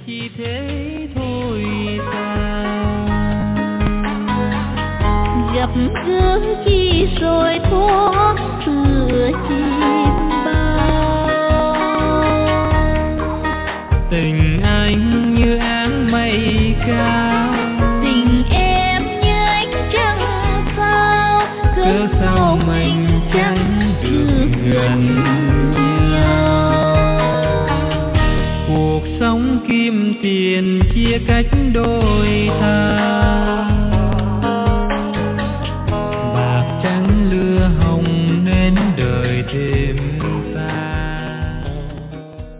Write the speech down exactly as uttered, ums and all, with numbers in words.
chỉ thế thôi sao? Gặp gỡ chi rồi thoáng tựa chim bao. Tình anh như áng mây cao, Tình em như ánh trăng sao, cớ sao mình chẳng được gần nhau. Cuộc sống kim tiền chia cách đôi ta,